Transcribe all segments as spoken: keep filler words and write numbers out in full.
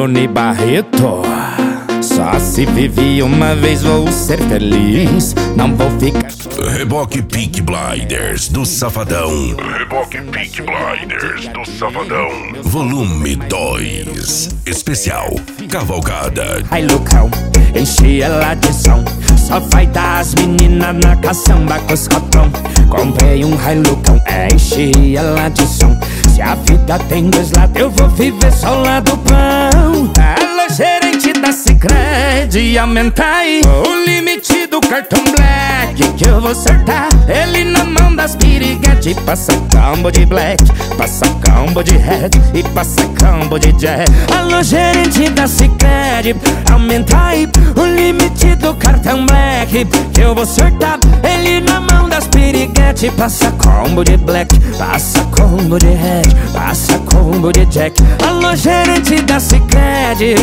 Johnny Barreto. Só se vive uma vez, vou ser feliz. Não vou ficar. Reboque Peaky Blinders do Safadão. Reboque Peaky Blinders do Safadão. Volume dois. Especial Cavalgada. Ai, Lucão, enchi ela de som. Só vai dar as meninas na caçamba com os copão. Comprei um Hilux, enchi ela de som. Se a vida tem dois lados, eu vou viver só o lado bom. Alô, gerente da Sicredi, aumenta aí o limite do cartão Black, que eu vou acertar ele na mão das piriguete. Passa combo de Black, passa combo de Red e passa combo de Jack. Alô, gerente da Sicredi, aumenta aí o limite do cartão Black, que eu vou acertar ele na mão das piriguete. Passa combo de Black, passa combo de Red, passa combo de Jack. Alô, gerente da Sicredi,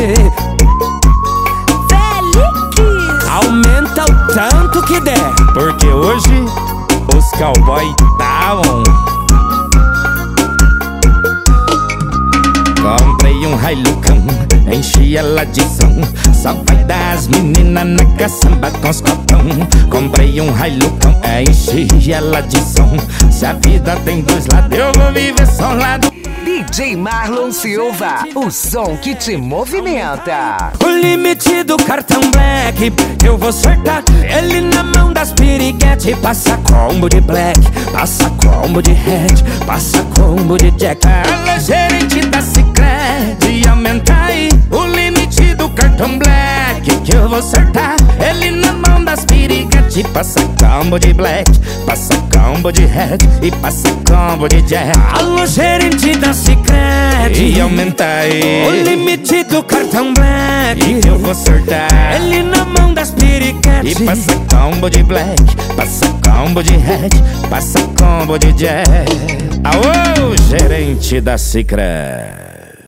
aumenta o tanto que der, porque hoje os cowboy tá on. Comprei um Hilucão, enchi ela de som. Só vai dar as meninas na caçamba com os copão. Comprei um Hilucão, enchi ela de som. Se a vida tem dois lados, eu vou viver só um lado. D J Marlon Silva, o som que te movimenta. O limite do cartão Black, eu vou acertar ele na mão das piriguete. Passa combo de Black, passa combo de Red, passa combo de Jack. Alô, gerente da Sicredi, aumenta aí o limite do cartão Black, que eu vou acertar ele na mão das piriguete. Passa combo de Black, passa combo de Red e passa combo de Jack. Alô, gerente da Sicredi, aumenta aí o limite do cartão Black, que eu vou acertar ele na mão das piriguete. E passa combo de Black, passa combo de Red, passa combo de Jack. Aô, gerente da Sicredi.